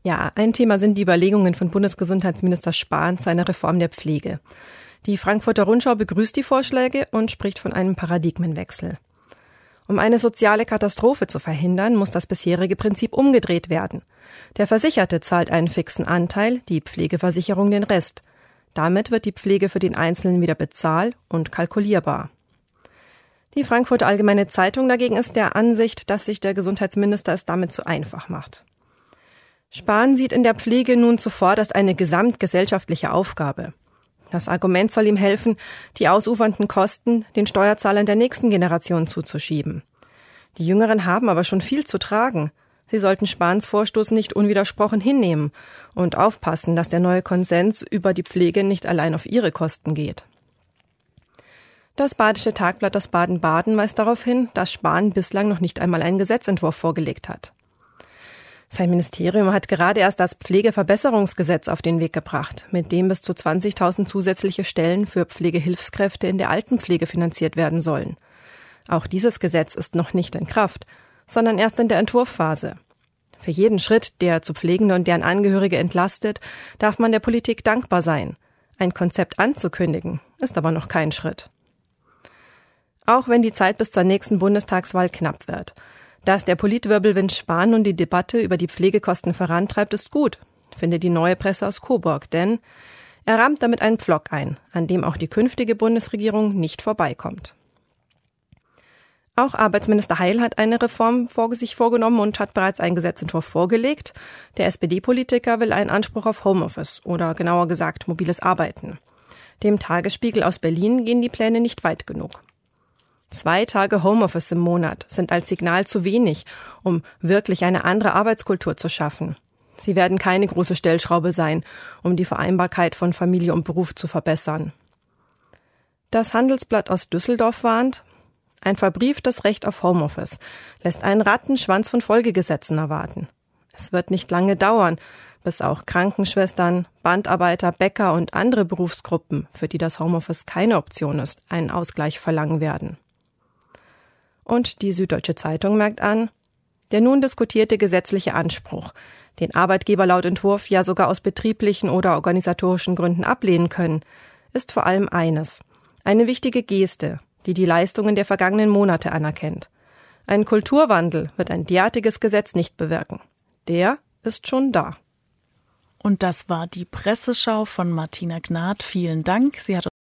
Ja, ein Thema sind die Überlegungen von Bundesgesundheitsminister Spahn zu einer Reform der Pflege. Die Frankfurter Rundschau begrüßt die Vorschläge und spricht von einem Paradigmenwechsel. Um eine soziale Katastrophe zu verhindern, muss das bisherige Prinzip umgedreht werden. Der Versicherte zahlt einen fixen Anteil, die Pflegeversicherung den Rest. Damit wird die Pflege für den Einzelnen wieder bezahl- und kalkulierbar. Die Frankfurter Allgemeine Zeitung dagegen ist der Ansicht, dass sich der Gesundheitsminister es damit zu einfach macht. Spahn sieht in der Pflege nun zuvor als eine gesamtgesellschaftliche Aufgabe. Das Argument soll ihm helfen, die ausufernden Kosten den Steuerzahlern der nächsten Generation zuzuschieben. Die Jüngeren haben aber schon viel zu tragen. Sie sollten Spahns Vorstoß nicht unwidersprochen hinnehmen und aufpassen, dass der neue Konsens über die Pflege nicht allein auf ihre Kosten geht. Das Badische Tagblatt aus Baden-Baden weist darauf hin, dass Spahn bislang noch nicht einmal einen Gesetzentwurf vorgelegt hat. Sein Ministerium hat gerade erst das Pflegeverbesserungsgesetz auf den Weg gebracht, mit dem bis zu 20.000 zusätzliche Stellen für Pflegehilfskräfte in der Altenpflege finanziert werden sollen. Auch dieses Gesetz ist noch nicht in Kraft, sondern erst in der Entwurfphase. Für jeden Schritt, der zu Pflegende und deren Angehörige entlastet, darf man der Politik dankbar sein. Ein Konzept anzukündigen, ist aber noch kein Schritt. Auch wenn die Zeit bis zur nächsten Bundestagswahl knapp wird. Dass der Politwirbelwind Spahn nun die Debatte über die Pflegekosten vorantreibt, ist gut, findet die Neue Presse aus Coburg, denn er rammt damit einen Pflock ein, an dem auch die künftige Bundesregierung nicht vorbeikommt. Auch Arbeitsminister Heil hat eine Reform sich vorgenommen und hat bereits einen Gesetzentwurf vorgelegt. Der SPD-Politiker will einen Anspruch auf Homeoffice oder genauer gesagt mobiles Arbeiten. Dem Tagesspiegel aus Berlin gehen die Pläne nicht weit genug. 2 Tage Homeoffice im Monat sind als Signal zu wenig, um wirklich eine andere Arbeitskultur zu schaffen. Sie werden keine große Stellschraube sein, um die Vereinbarkeit von Familie und Beruf zu verbessern. Das Handelsblatt aus Düsseldorf warnt, ein verbrieftes Recht auf Homeoffice lässt einen Rattenschwanz von Folgegesetzen erwarten. Es wird nicht lange dauern, bis auch Krankenschwestern, Bandarbeiter, Bäcker und andere Berufsgruppen, für die das Homeoffice keine Option ist, einen Ausgleich verlangen werden. Und die Süddeutsche Zeitung merkt an, der nun diskutierte gesetzliche Anspruch, den Arbeitgeber laut Entwurf ja sogar aus betrieblichen oder organisatorischen Gründen ablehnen können, ist vor allem eines: eine wichtige Geste, die die Leistungen der vergangenen Monate anerkennt. Ein Kulturwandel wird ein derartiges Gesetz nicht bewirken. Der ist schon da. Und das war die Presseschau von Martina Gnad. Vielen Dank. Sie hat